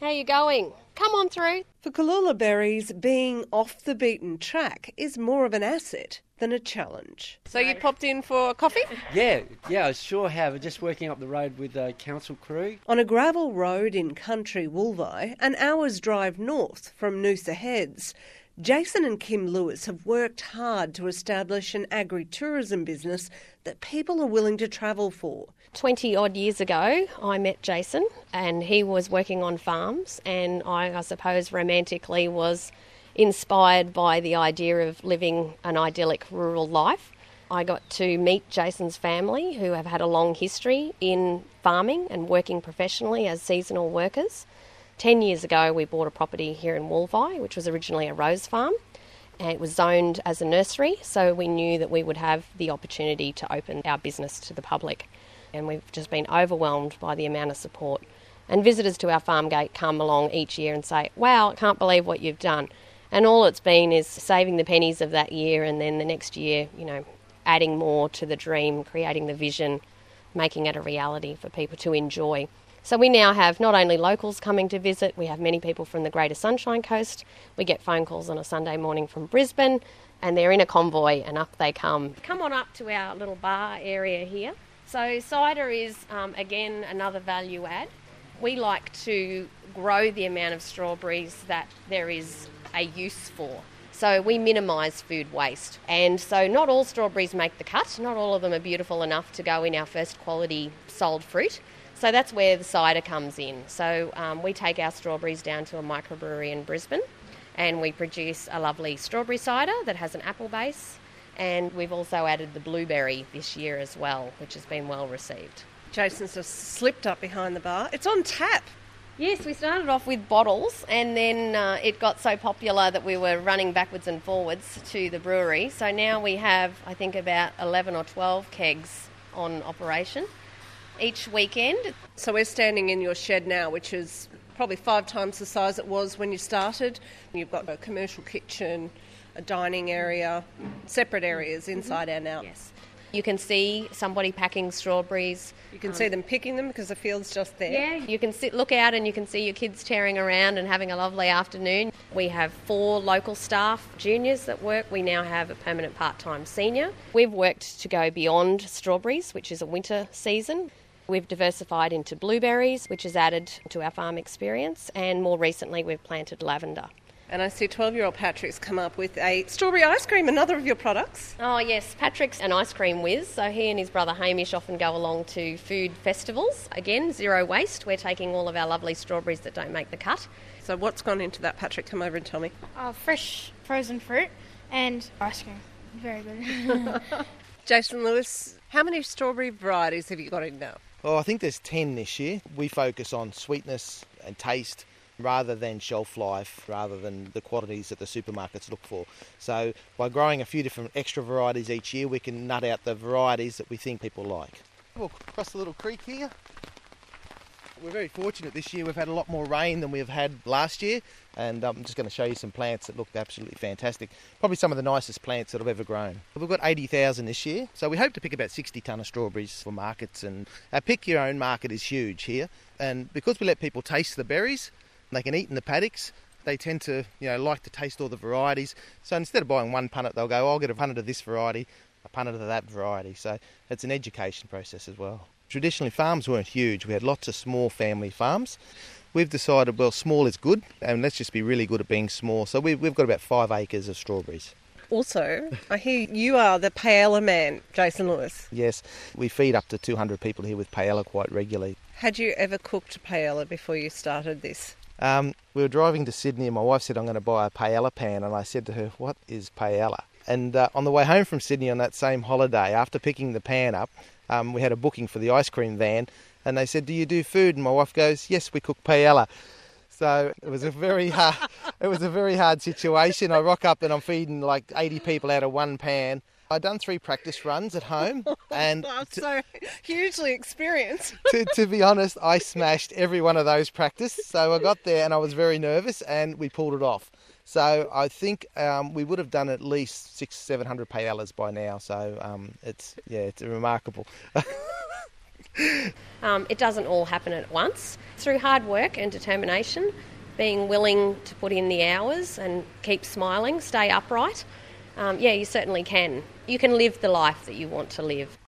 How you going? Come on through. For Callula Berries, being off the beaten track is more of an asset than a challenge. So you popped in for coffee? Yeah, I sure have. Just working up the road with the council crew. On a gravel road in country Woolvi, an hour's drive north from Noosa Heads, Jason and Kim Lewis have worked hard to establish an agri-tourism business that people are willing to travel for. 20 odd years ago, I met Jason and he was working on farms, and I suppose romantically was inspired by the idea of living an idyllic rural life. I got to meet Jason's family, who have had a long history in farming and working professionally as seasonal workers. 10 years ago, we bought a property here in Woolvi, which was originally a rose farm, and it was zoned as a nursery, so we knew that we would have the opportunity to open our business to the public. And we've just been overwhelmed by the amount of support. And visitors to our farm gate come along each year and say, wow, I can't believe what you've done. And all it's been is saving the pennies of that year, and then the next year, adding more to the dream, creating the vision, making it a reality for people to enjoy. So we now have not only locals coming to visit, we have many people from the Greater Sunshine Coast. We get phone calls on a Sunday morning from Brisbane, and they're in a convoy and up they come. Come on up to our little bar area here. So cider is, again, another value add. We like to grow the amount of strawberries that there is a use for. So we minimise food waste. And so not all strawberries make the cut. Not all of them are beautiful enough to go in our first quality sold fruit. So that's where the cider comes in. So we take our strawberries down to a microbrewery in Brisbane, and we produce a lovely strawberry cider that has an apple base. And we've also added the blueberry this year as well, which has been well received. Jason's just slipped up behind the bar. It's on tap. Yes, we started off with bottles, and then it got so popular that we were running backwards and forwards to the brewery. So now we have, I think, about 11 or 12 kegs on operation each weekend. So we're standing in your shed now, which is probably 5 times the size it was when you started. You've got a commercial kitchen, a dining area, separate areas inside and out. Yes. You can see somebody packing strawberries. You can see them picking them because the field's just there. Yeah, you can look out and you can see your kids tearing around and having a lovely afternoon. We have 4 local staff, juniors that work. We now have a permanent part-time senior. We've worked to go beyond strawberries, which is a winter season. We've diversified into blueberries, which has added to our farm experience, and more recently we've planted lavender. And I see 12-year-old Patrick's come up with a strawberry ice cream, another of your products. Oh yes, Patrick's an ice cream whiz, so he and his brother Hamish often go along to food festivals. Again, zero waste. We're taking all of our lovely strawberries that don't make the cut. So what's gone into that, Patrick? Come over and tell me. Fresh frozen fruit and ice cream. Very good. Jason Lewis, how many strawberry varieties have you got in now? Oh, I think there's 10 this year. We focus on sweetness and taste rather than shelf life, rather than the quantities that the supermarkets look for. So by growing a few different extra varieties each year, we can nut out the varieties that we think people like. We'll cross the little creek here. We're very fortunate this year. We've had a lot more rain than we've had last year, and I'm just going to show you some plants that look absolutely fantastic. Probably some of the nicest plants that I've ever grown. We've got 80,000 this year, so we hope to pick about 60 tonne of strawberries for markets, and our pick your own market is huge here. And because we let people taste the berries, they can eat in the paddocks. They tend to, like to taste all the varieties. So instead of buying one punnet, they'll go, I'll get a punnet of this variety, a punnet of that variety. So it's an education process as well. Traditionally, farms weren't huge. We had lots of small family farms. We've decided, well, small is good, and let's just be really good at being small. So we've got about 5 acres of strawberries. Also, I hear you are the paella man, Jason Lewis. Yes, we feed up to 200 people here with paella quite regularly. Had you ever cooked paella before you started this? We were driving to Sydney and my wife said, I'm going to buy a paella pan, and I said to her, what is paella? And on the way home from Sydney on that same holiday, after picking the pan up, we had a booking for the ice cream van, and they said, do you do food? And my wife goes, yes, we cook paella. So it was a very hard situation. I rock up and I'm feeding like 80 people out of one pan. I'd done 3 practice runs at home, and so hugely experienced. to be honest, I smashed every one of those practice. So I got there and I was very nervous, and we pulled it off. So I think we would have done at least 600-700 paellas by now. So it's remarkable. It doesn't all happen at once. Through hard work and determination, being willing to put in the hours and keep smiling, stay upright, you certainly can. You can live the life that you want to live.